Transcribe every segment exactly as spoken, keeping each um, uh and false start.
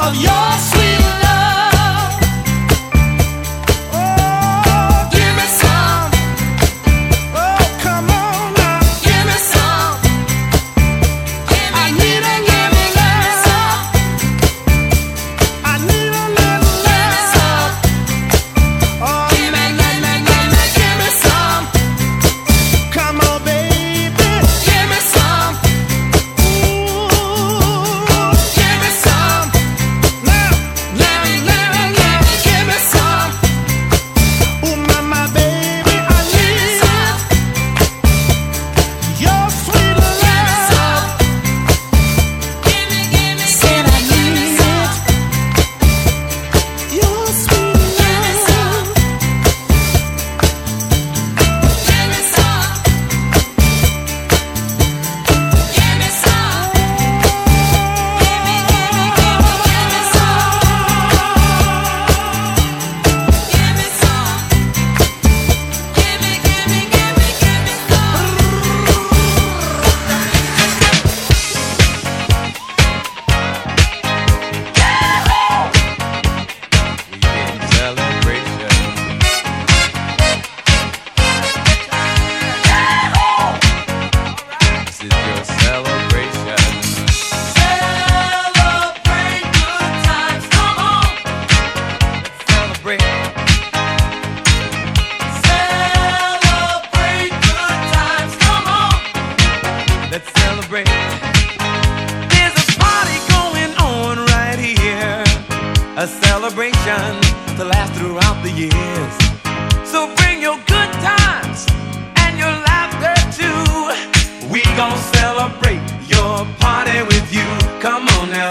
a celebration to last throughout the years. So bring your good times and your laughter too. We gon' celebrate your party with you. Come on now.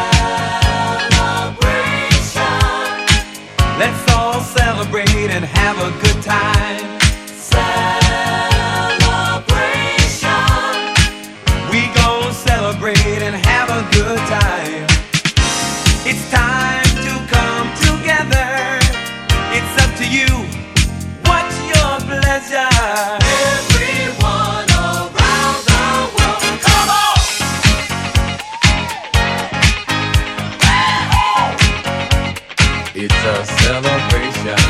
Celebration. Let's all celebrate and have a good time. Celebration. We gon' celebrate and have a good time. It's time to come together. It's up to you. What's your pleasure? Everyone around the world, come on! It's a celebration.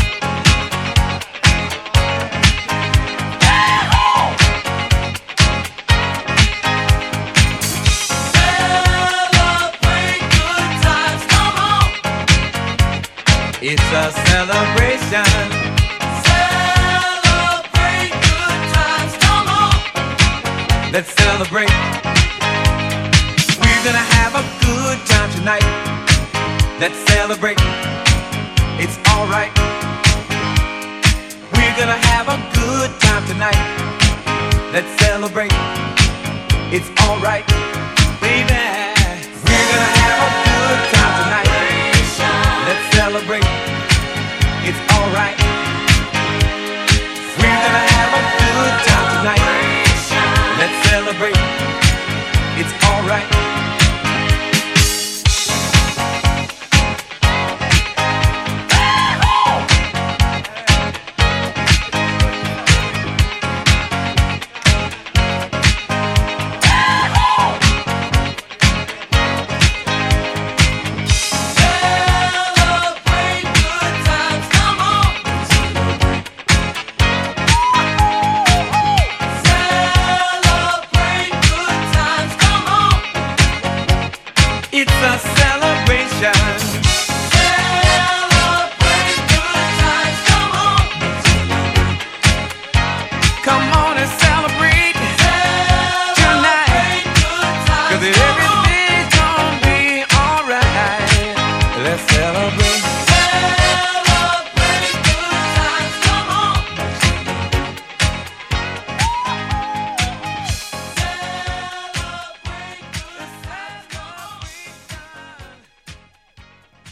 It's a celebration. Celebrate good times, come on. Let's celebrate. We're gonna have a good time tonight. Let's celebrate. It's alright. We're gonna have a good time tonight. Let's celebrate. It's alright, baby. We're gonna have a good time tonight. Let's celebrate. It's alright. We're gonna have a good time tonight. Let's celebrate. It's alright. It's a celebration.